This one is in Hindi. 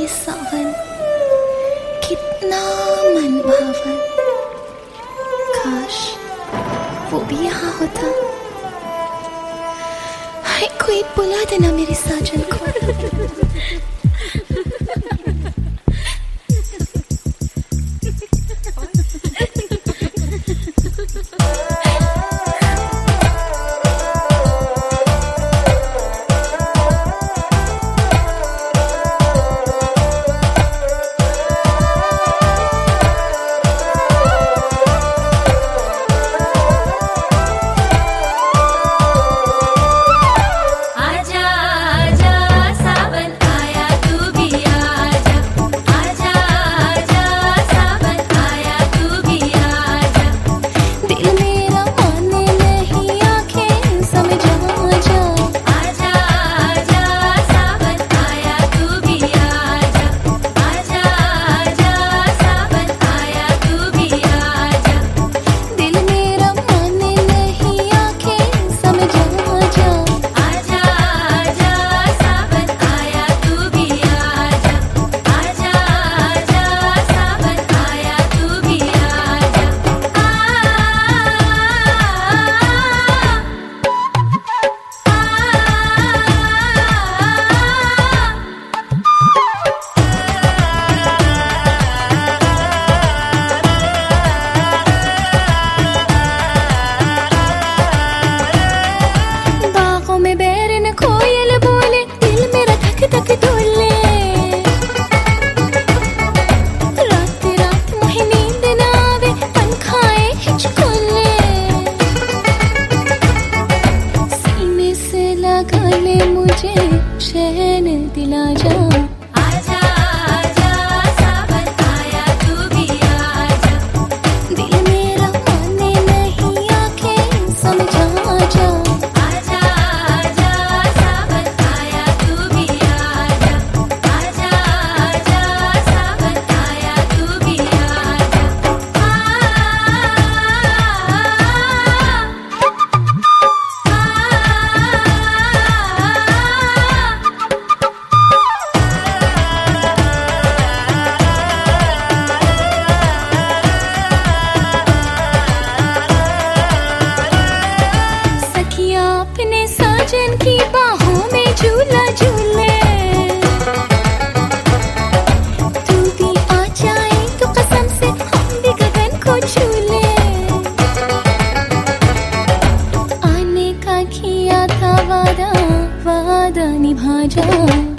ये सावन कितना मनभावन, काश वो भी यहाँ होता। हाय कोई बुला देना मेरे साजन को। मुझे चैन दिला जा। आजा आजा सावन आया तू भी आजा, दिल मेरा माने नहीं आंखें समझा जा। आजा आजा सावन आया तू भी आजा, आजा आजा सावन आया तू भी आजा। अपने साजन की बाहों में झूला झूले, तू भी आ जाए तो कसम से हम भी गगन को छू ले। आने का किया था वादा, वादा निभा जा।